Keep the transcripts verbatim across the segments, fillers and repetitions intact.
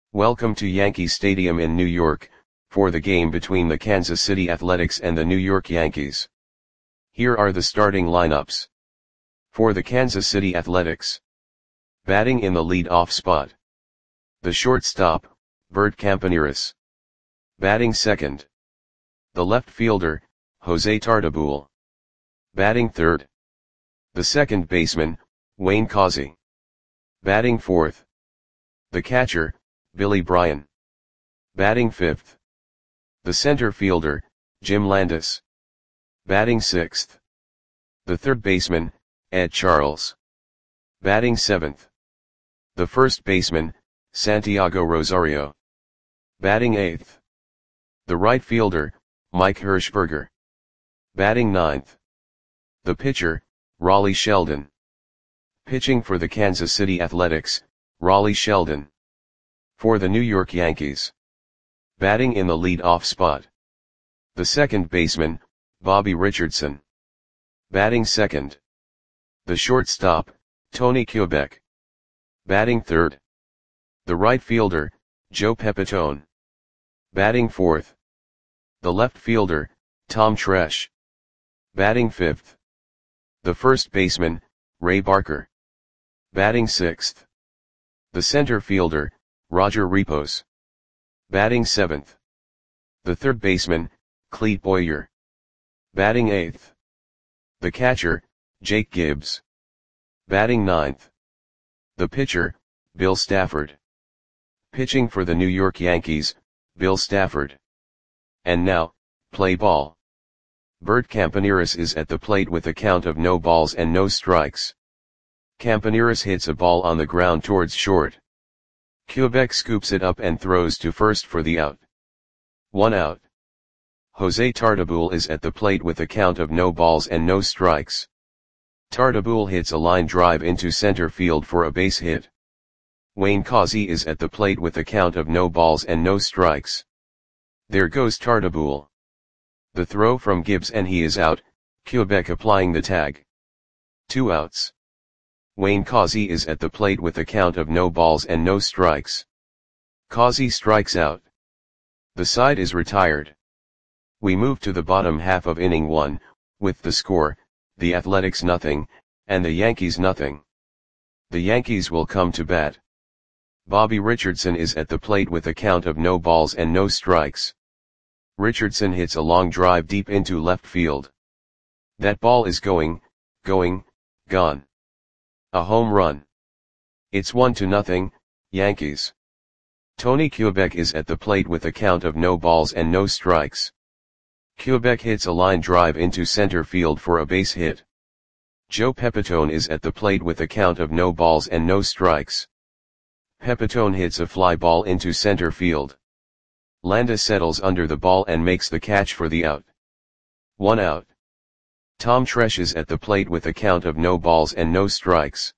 Welcome to Yankee Stadium in New York, for the game between the Kansas City Athletics and the New York Yankees. Here are the starting lineups. For the Kansas City Athletics. Batting in the lead-off spot. The shortstop, Bert Campaneris. Batting second. The left fielder, Jose Tartabull. Batting third. The second baseman, Wayne Causey. Batting fourth. The catcher, Billy Bryan. Batting fifth. The center fielder, Jim Landis. Batting sixth. The third baseman, Ed Charles. Batting seventh. The first baseman, Santiago Rosario. Batting eighth. The right fielder, Mike Hirschberger. Batting ninth. The pitcher, Raleigh Sheldon. Pitching for the Kansas City Athletics, Raleigh Sheldon. For the New York Yankees. Batting in the lead-off spot. The second baseman, Bobby Richardson. Batting second. The shortstop, Tony Kubek. Batting third. The right fielder, Joe Pepitone. Batting fourth. The left fielder, Tom Tresh. Batting fifth. The first baseman, Ray Barker. Batting sixth. The center fielder, Roger Repos. Batting seventh. The third baseman, Clete Boyer. Batting eighth. The catcher, Jake Gibbs. Batting ninth. The pitcher, Bill Stafford. Pitching for the New York Yankees, Bill Stafford. And now, play ball. Bert Campaneris is at the plate with a count of no balls and no strikes. Campaneris hits a ball on the ground towards short. Kubek scoops it up and throws to first for the out. One out. Jose Tartabull is at the plate with a count of no balls and no strikes. Tartabull hits a line drive into center field for a base hit. Wayne Causey is at the plate with a count of no balls and no strikes. There goes Tartabull. The throw from Gibbs and he is out, Kubek applying the tag. Two outs. Wayne Causey is at the plate with a count of no balls and no strikes. Causey strikes out. The side is retired. We move to the bottom half of inning one, with the score, the Athletics nothing, and the Yankees nothing. The Yankees will come to bat. Bobby Richardson is at the plate with a count of no balls and no strikes. Richardson hits a long drive deep into left field. That ball is going, going, gone. A home run. It's one to nothing, Yankees. Tony Kubek is at the plate with a count of no balls and no strikes. Kubek hits a line drive into center field for a base hit. Joe Pepitone is at the plate with a count of no balls and no strikes. Pepitone hits a fly ball into center field. Landis settles under the ball and makes the catch for the out. One out. Tom Tresh is at the plate with a count of no balls and no strikes.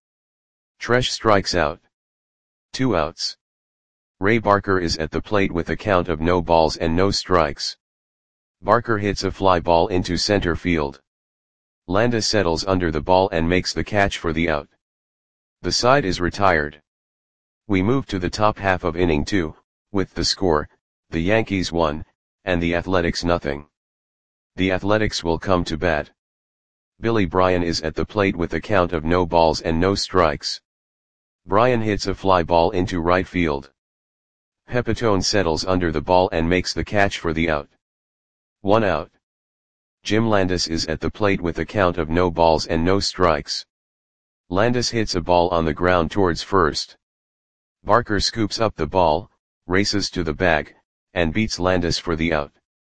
Tresh strikes out. Two outs. Ray Barker is at the plate with a count of no balls and no strikes. Barker hits a fly ball into center field. Landis settles under the ball and makes the catch for the out. The side is retired. We move to the top half of inning two, with the score, the Yankees one, and the Athletics nothing. The Athletics will come to bat. Billy Bryan is at the plate with a count of no balls and no strikes. Bryan hits a fly ball into right field. Pepitone settles under the ball and makes the catch for the out. One out. Jim Landis is at the plate with a count of no balls and no strikes. Landis hits a ball on the ground towards first. Barker scoops up the ball, races to the bag, and beats Landis for the out.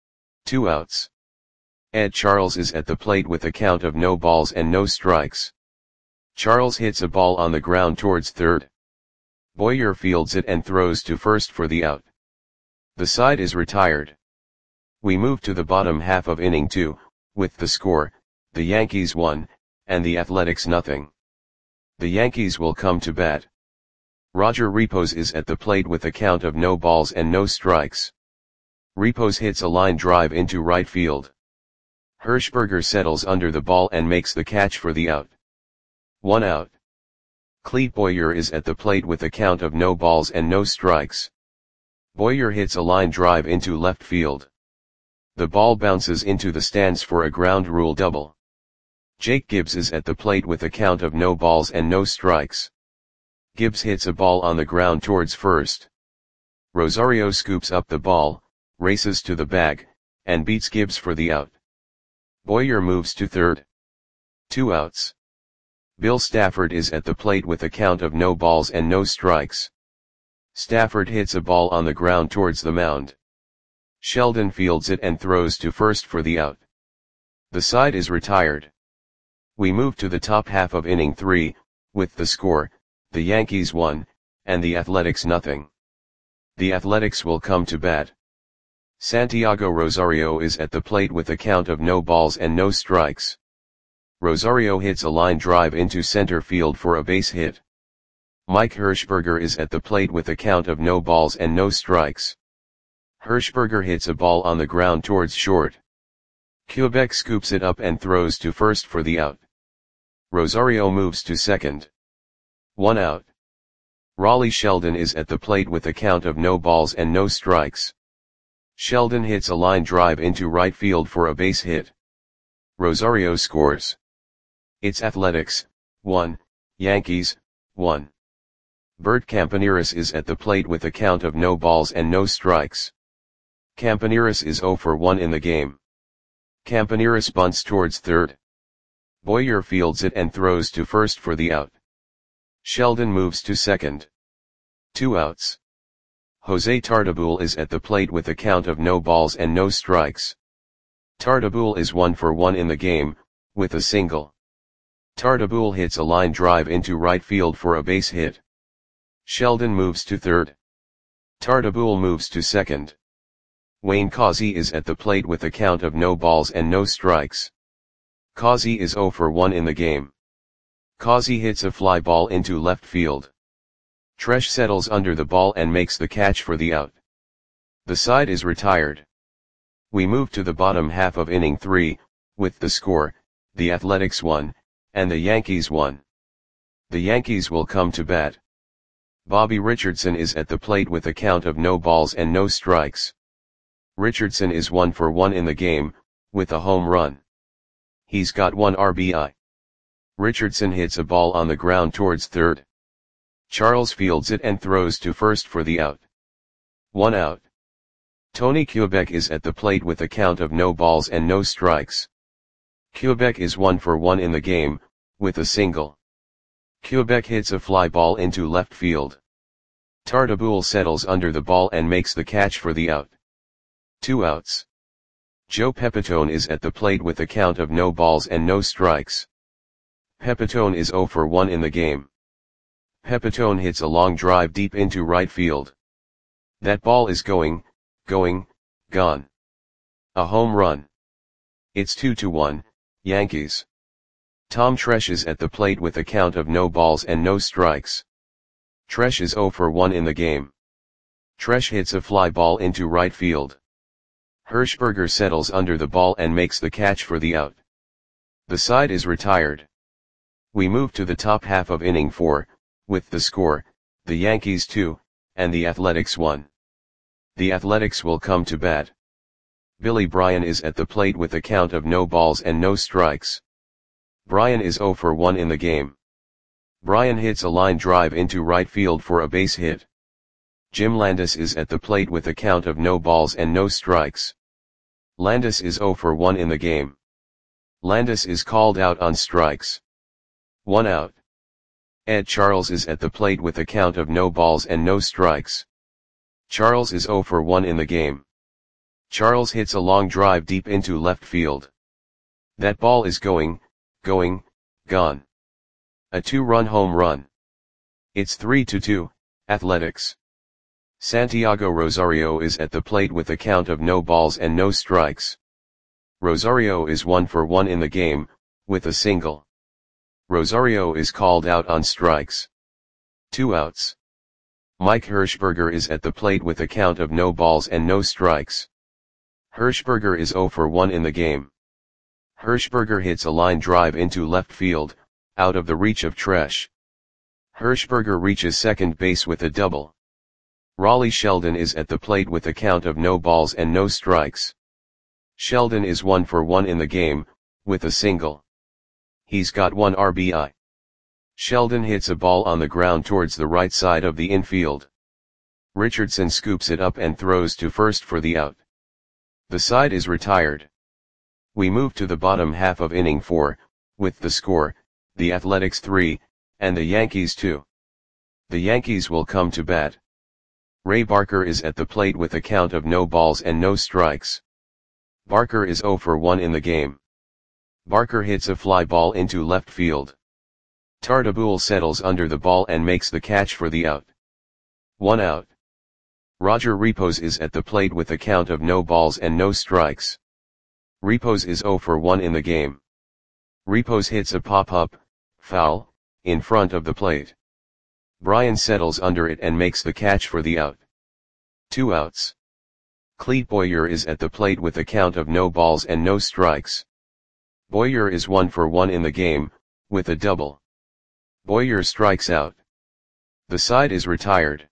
Two outs. Ed Charles is at the plate with a count of no balls and no strikes. Charles hits a ball on the ground towards third. Boyer fields it and throws to first for the out. The side is retired. We move to the bottom half of inning two, with the score, the Yankees one, and the Athletics nothing. The Yankees will come to bat. Roger Repos is at the plate with a count of no balls and no strikes. Repos hits a line drive into right field. Hirschberger settles under the ball and makes the catch for the out. One out. Clete Boyer is at the plate with a count of no balls and no strikes. Boyer hits a line drive into left field. The ball bounces into the stands for a ground rule double. Jake Gibbs is at the plate with a count of no balls and no strikes. Gibbs hits a ball on the ground towards first. Rosario scoops up the ball, races to the bag, and beats Gibbs for the out. Boyer moves to third. Two outs. Bill Stafford is at the plate with a count of no balls and no strikes. Stafford hits a ball on the ground towards the mound. Sheldon fields it and throws to first for the out. The side is retired. We move to the top half of inning three, with the score, the Yankees one, and the Athletics nothing. The Athletics will come to bat. Santiago Rosario is at the plate with a count of no balls and no strikes. Rosario hits a line drive into center field for a base hit. Mike Hirschberger is at the plate with a count of no balls and no strikes. Hirschberger hits a ball on the ground towards short. Quebec scoops it up and throws to first for the out. Rosario moves to second. One out. Raleigh Sheldon is at the plate with a count of no balls and no strikes. Sheldon hits a line drive into right field for a base hit. Rosario scores. It's Athletics, one, Yankees, one. Bert Campaneris is at the plate with a count of no balls and no strikes. Campaneris is zero for one in the game. Campaneris bunts towards third. Boyer fields it and throws to first for the out. Sheldon moves to second. Two outs. Jose Tartabull is at the plate with a count of no balls and no strikes. Tartabull is one for one in the game, with a single. Tartabull hits a line drive into right field for a base hit. Sheldon moves to third. Tartabull moves to second. Wayne Causey is at the plate with a count of no balls and no strikes. Causey is zero for one in the game. Causey hits a fly ball into left field. Tresh settles under the ball and makes the catch for the out. The side is retired. We move to the bottom half of inning three, with the score, the Athletics one, and the Yankees one. The Yankees will come to bat. Bobby Richardson is at the plate with a count of no balls and no strikes. Richardson is one for one in the game, with a home run. He's got one R B I. Richardson hits a ball on the ground towards third. Charles fields it and throws to first for the out. One out. Tony Quebec is at the plate with a count of no balls and no strikes. Quebec is one for one in the game, with a single. Quebec hits a fly ball into left field. Tartabull settles under the ball and makes the catch for the out. Two outs. Joe Pepitone is at the plate with a count of no balls and no strikes. Pepitone is zero for one in the game. Pepitone hits a long drive deep into right field. That ball is going, going, gone. A home run. It's two to one, Yankees. Tom Tresh is at the plate with a count of no balls and no strikes. Tresh is zero for one in the game. Tresh hits a fly ball into right field. Hirschberger settles under the ball and makes the catch for the out. The side is retired. We move to the top half of inning four, with the score, the Yankees two, and the Athletics one. The Athletics will come to bat. Billy Bryan is at the plate with a count of no balls and no strikes. Bryan is zero for one in the game. Bryan hits a line drive into right field for a base hit. Jim Landis is at the plate with a count of no balls and no strikes. Landis is zero for one in the game. Landis is called out on strikes. One out. Ed Charles is at the plate with a count of no balls and no strikes. Charles is zero for one in the game. Charles hits a long drive deep into left field. That ball is going, going, gone. A two-run home run. It's three to two, Athletics. Santiago Rosario is at the plate with a count of no balls and no strikes. Rosario is one for one in the game, with a single. Rosario is called out on strikes. Two outs. Mike Hirschberger is at the plate with a count of no balls and no strikes. Hirschberger is zero for one in the game. Hirschberger hits a line drive into left field, out of the reach of Tresh. Hirschberger reaches second base with a double. Raleigh Sheldon is at the plate with a count of no balls and no strikes. Sheldon is one for one in the game, with a single. He's got one R B I. Sheldon hits a ball on the ground towards the right side of the infield. Richardson scoops it up and throws to first for the out. The side is retired. We move to the bottom half of inning four, with the score, the Athletics three, and the Yankees two. The Yankees will come to bat. Ray Barker is at the plate with a count of no balls and no strikes. Barker is zero for one in the game. Barker hits a fly ball into left field. Tartabull settles under the ball and makes the catch for the out. One out. Roger Repos is at the plate with a count of no balls and no strikes. Repos is zero for one in the game. Repos hits a pop-up, foul, in front of the plate. Bryan settles under it and makes the catch for the out. Two outs. Clete Boyer is at the plate with a count of no balls and no strikes. Boyer is one for one in the game, with a double. Boyer strikes out. The side is retired.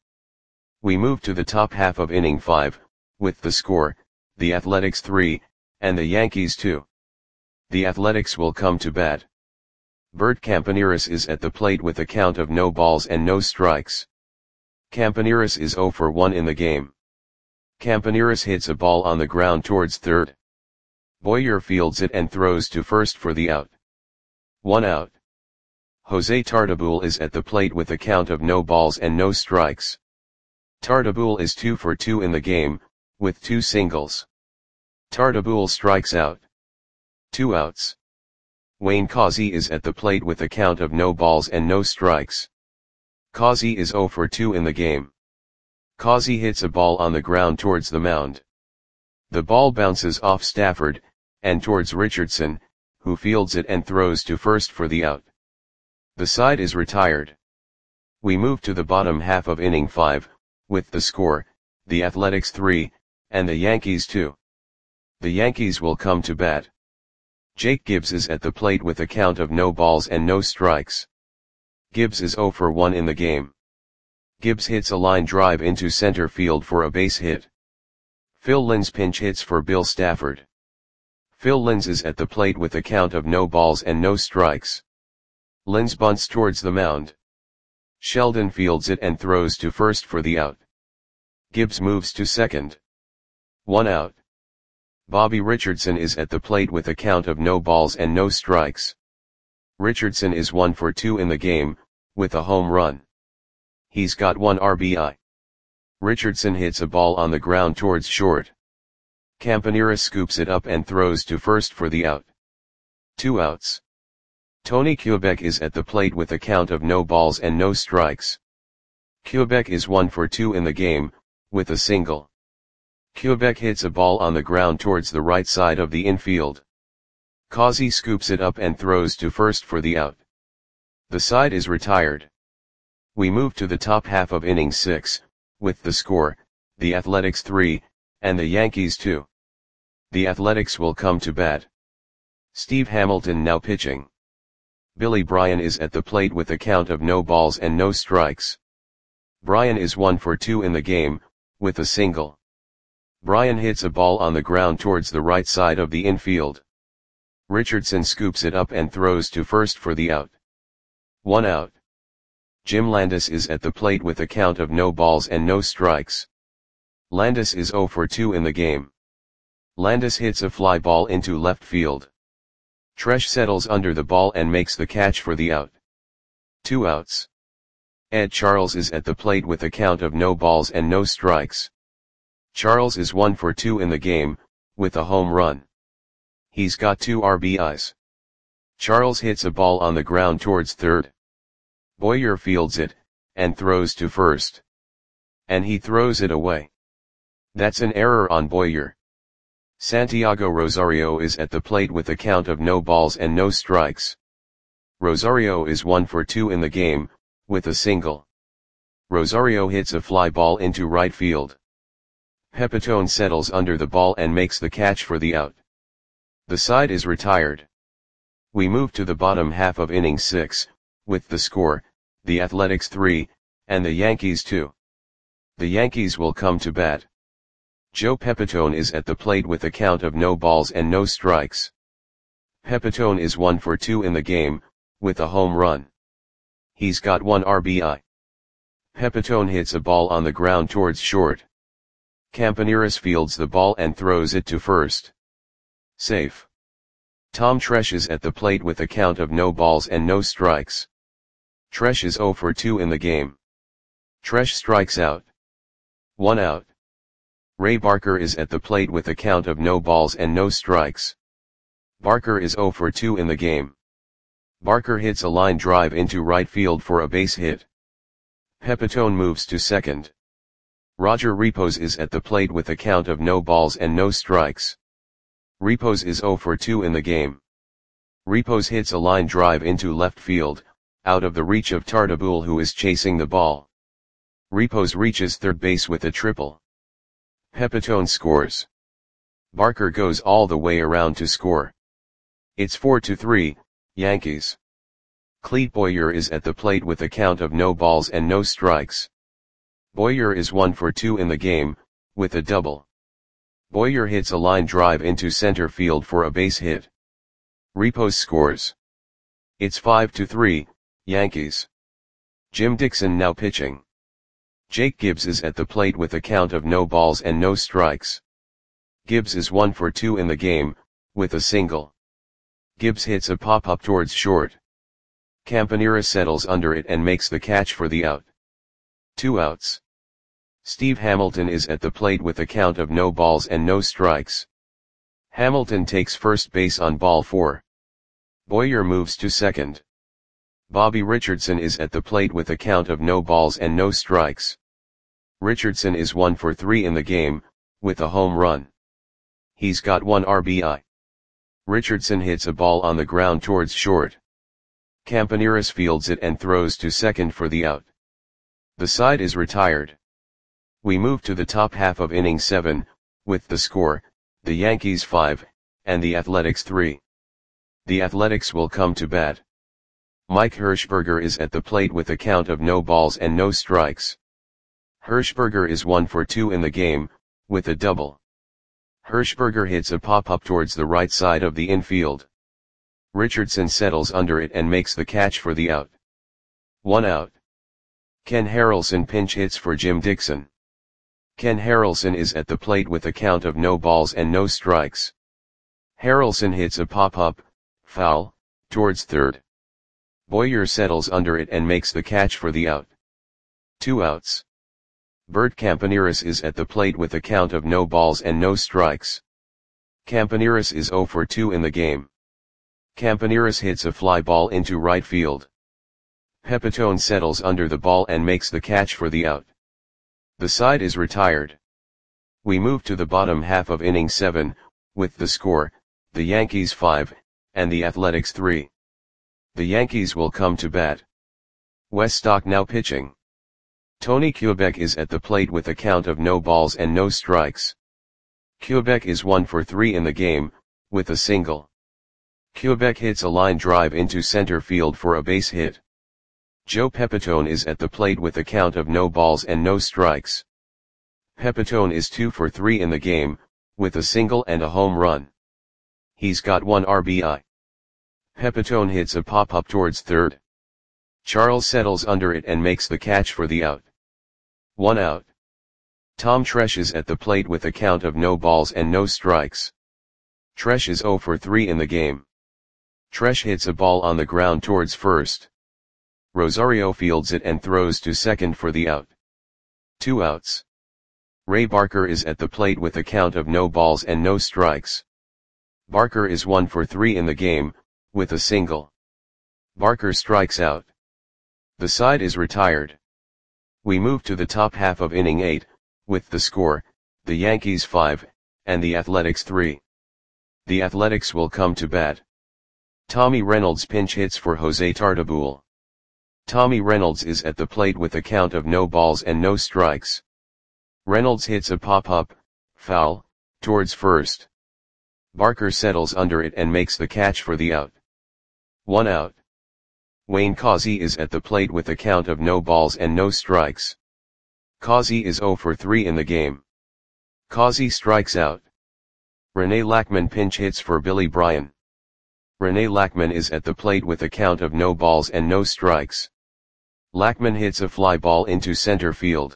We move to the top half of inning five, with the score, the Athletics three, and the Yankees two. The Athletics will come to bat. Bert Campaneris is at the plate with a count of no balls and no strikes. Campaneris is zero for one in the game. Campaneris hits a ball on the ground towards third. Boyer fields it and throws to first for the out. One out. Jose Tartabull is at the plate with a count of no balls and no strikes. Tartabull is two for two in the game, with two singles. Tartabull strikes out. Two outs. Wayne Causey is at the plate with a count of no balls and no strikes. Causey is zero for two in the game. Causey hits a ball on the ground towards the mound. The ball bounces off Stafford, and towards Richardson, who fields it and throws to first for the out. The side is retired. We move to the bottom half of inning five, with the score, the Athletics three, and the Yankees two. The Yankees will come to bat. Jake Gibbs is at the plate with a count of no balls and no strikes. Gibbs is zero for one in the game. Gibbs hits a line drive into center field for a base hit. Phil Linz pinch hits for Bill Stafford. Phil Linz is at the plate with a count of no balls and no strikes. Linz bunts towards the mound. Sheldon fields it and throws to first for the out. Gibbs moves to second. One out. Bobby Richardson is at the plate with a count of no balls and no strikes. Richardson is one for two in the game, with a home run. He's got one R B I. Richardson hits a ball on the ground towards short. Campaneris scoops it up and throws to first for the out. Two outs. Tony Kubek is at the plate with a count of no balls and no strikes. Kubek is one for two in the game, with a single. Kubek hits a ball on the ground towards the right side of the infield. Causey scoops it up and throws to first for the out. The side is retired. We move to the top half of inning six, with the score, the Athletics three, and the Yankees two. The Athletics will come to bat. Steve Hamilton now pitching. Billy Bryan is at the plate with a count of no balls and no strikes. Bryan is one for two in the game, with a single. Bryan hits a ball on the ground towards the right side of the infield. Richardson scoops it up and throws to first for the out. One out. Jim Landis is at the plate with a count of no balls and no strikes. Landis is zero for two in the game. Landis hits a fly ball into left field. Tresh settles under the ball and makes the catch for the out. Two outs. Ed Charles is at the plate with a count of no balls and no strikes. Charles is one for two in the game, with a home run. He's got two R B Is. Charles hits a ball on the ground towards third. Boyer fields it, and throws to first. And he throws it away. That's an error on Boyer. Santiago Rosario is at the plate with a count of no balls and no strikes. Rosario is one for two in the game, with a single. Rosario hits a fly ball into right field. Pepitone settles under the ball and makes the catch for the out. The side is retired. We move to the bottom half of inning six, with the score, the Athletics three, and the Yankees two. The Yankees will come to bat. Joe Pepitone is at the plate with a count of no balls and no strikes. Pepitone is one for two in the game, with a home run. He's got one R B I. Pepitone hits a ball on the ground towards short. Campaneris fields the ball and throws it to first. Safe. Tom Tresh is at the plate with a count of no balls and no strikes. Tresh is zero for two in the game. Tresh strikes out. One out. Ray Barker is at the plate with a count of no balls and no strikes. Barker is zero for two in the game. Barker hits a line drive into right field for a base hit. Pepitone moves to second. Roger Repos is at the plate with a count of no balls and no strikes. Repos is zero for two in the game. Repos hits a line drive into left field, out of the reach of Tartabull, who is chasing the ball. Repos reaches third base with a triple. Pepitone scores. Barker goes all the way around to score. It's four to three, Yankees. Clete Boyer is at the plate with a count of no balls and no strikes. Boyer is one for two in the game, with a double. Boyer hits a line drive into center field for a base hit. Repos scores. It's five to three, Yankees. Jim Dixon now pitching. Jake Gibbs is at the plate with a count of no balls and no strikes. Gibbs is one for two in the game, with a single. Gibbs hits a pop-up towards short. Campaneris settles under it and makes the catch for the out. Two outs. Steve Hamilton is at the plate with a count of no balls and no strikes. Hamilton takes first base on ball four. Boyer moves to second. Bobby Richardson is at the plate with a count of no balls and no strikes. Richardson is one for three in the game, with a home run. He's got one R B I. Richardson hits a ball on the ground towards short. Campaneris fields it and throws to second for the out. The side is retired. We move to the top half of inning seven, with the score, the Yankees five, and the Athletics three. The Athletics will come to bat. Mike Hirschberger is at the plate with a count of no balls and no strikes. Hirschberger is one for two in the game, with a double. Hirschberger hits a pop-up towards the right side of the infield. Richardson settles under it and makes the catch for the out. One out. Ken Harrelson pinch hits for Jim Dixon. Ken Harrelson is at the plate with a count of no balls and no strikes. Harrelson hits a pop-up, foul, towards third. Boyer settles under it and makes the catch for the out. Two outs. Bert Campaneris is at the plate with a count of no balls and no strikes. Campaneris is zero for two in the game. Campaneris hits a fly ball into right field. Pepitone settles under the ball and makes the catch for the out. The side is retired. We move to the bottom half of inning seven, with the score, the Yankees five, and the Athletics three. The Yankees will come to bat. Wes Stock now pitching. Tony Kubek is at the plate with a count of no balls and no strikes. Kubek is one for three in the game, with a single. Kubek hits a line drive into center field for a base hit. Joe Pepitone is at the plate with a count of no balls and no strikes. Pepitone is two for three in the game, with a single and a home run. He's got one R B I. Pepitone hits a pop-up towards third. Charles settles under it and makes the catch for the out. One out. Tom Tresh is at the plate with a count of no balls and no strikes. Tresh is zero for three in the game. Tresh hits a ball on the ground towards first. Rosario fields it and throws to second for the out. Two outs. Ray Barker is at the plate with a count of no balls and no strikes. Barker is one for three in the game, with a single. Barker strikes out. The side is retired. We move to the top half of inning eight, with the score, the Yankees five, and the Athletics three. The Athletics will come to bat. Tommy Reynolds pinch hits for Jose Tartabull. Tommy Reynolds is at the plate with a count of no balls and no strikes. Reynolds hits a pop-up, foul, towards first. Barker settles under it and makes the catch for the out. One out. Wayne Causey is at the plate with a count of no balls and no strikes. Causey is zero for three in the game. Causey strikes out. Rene Lackman pinch hits for Billy Bryan. Rene Lackman is at the plate with a count of no balls and no strikes. Lackman hits a fly ball into center field.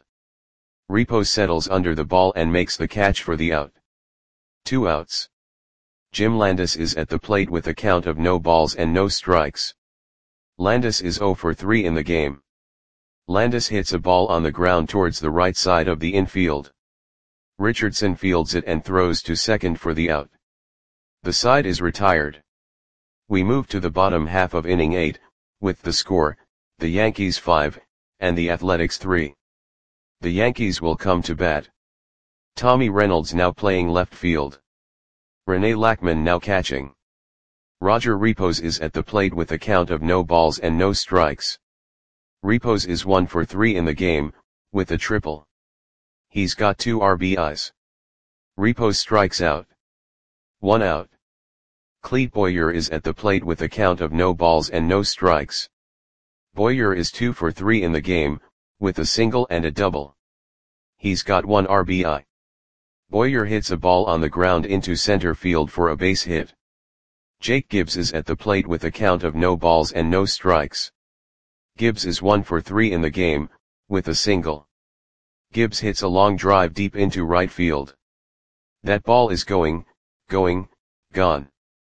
Repos settles under the ball and makes the catch for the out. Two outs. Jim Landis is at the plate with a count of no balls and no strikes. Landis is zero for three in the game. Landis hits a ball on the ground towards the right side of the infield. Richardson fields it and throws to second for the out. The side is retired. We move to the bottom half of inning eight, with the score, the Yankees five, and the Athletics three. The Yankees will come to bat. Tommy Reynolds now playing left field. Rene Lackman now catching. Roger Repos is at the plate with a count of no balls and no strikes. Repos is one for three in the game, with a triple. He's got two R B Is. Repos strikes out. One out. Clete Boyer is at the plate with a count of no balls and no strikes. Boyer is two for three in the game, with a single and a double. He's got one R B I. Boyer hits a ball on the ground into center field for a base hit. Jake Gibbs is at the plate with a count of no balls and no strikes. Gibbs is one for three in the game, with a single. Gibbs hits a long drive deep into right field. That ball is going, going, gone.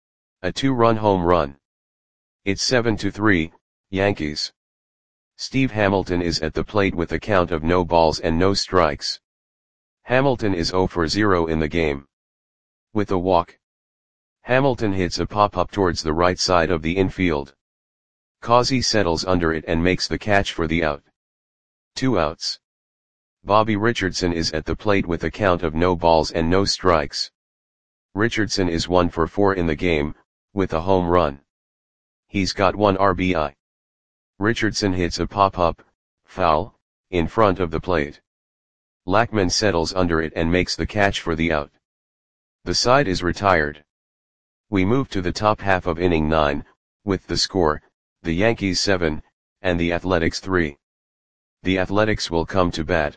A two-run home run. It's seven to three, Yankees. Steve Hamilton is at the plate with a count of no balls and no strikes. Hamilton is zero for zero in the game. With a walk. Hamilton hits a pop-up towards the right side of the infield. Causey settles under it and makes the catch for the out. Two outs. Bobby Richardson is at the plate with a count of no balls and no strikes. Richardson is one for four in the game, with a home run. He's got one R B I. Richardson hits a pop-up, foul, in front of the plate. Lackman settles under it and makes the catch for the out. The side is retired. We move to the top half of inning nine, with the score, the Yankees seven, and the Athletics three. The Athletics will come to bat.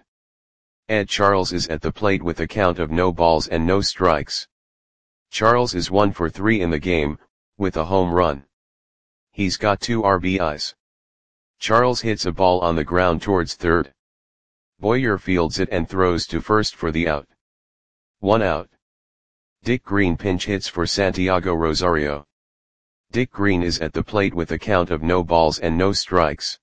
Ed Charles is at the plate with a count of no balls and no strikes. Charles is one for three in the game, with a home run. He's got two R B Is. Charles hits a ball on the ground towards third. Boyer fields it and throws to first for the out. One out. Dick Green pinch hits for Santiago Rosario. Dick Green is at the plate with a count of no balls and no strikes.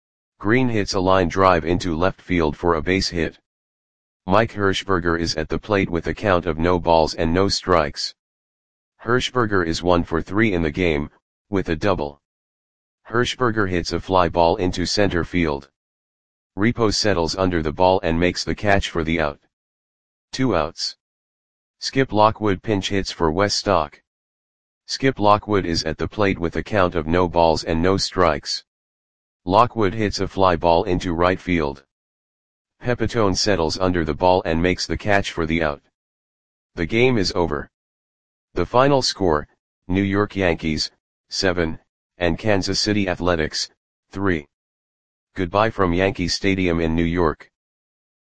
Green hits a line drive into left field for a base hit. Mike Hirschberger is at the plate with a count of no balls and no strikes. Hirschberger is one for three in the game, with a double. Hirschberger hits a fly ball into center field. Repos settles under the ball and makes the catch for the out. Two outs. Skip Lockwood pinch hits for Wes Stock. Skip Lockwood is at the plate with a count of no balls and no strikes. Lockwood hits a fly ball into right field. Pepitone settles under the ball and makes the catch for the out. The game is over. The final score, New York Yankees, seven, and Kansas City Athletics, three. Goodbye from Yankee Stadium in New York.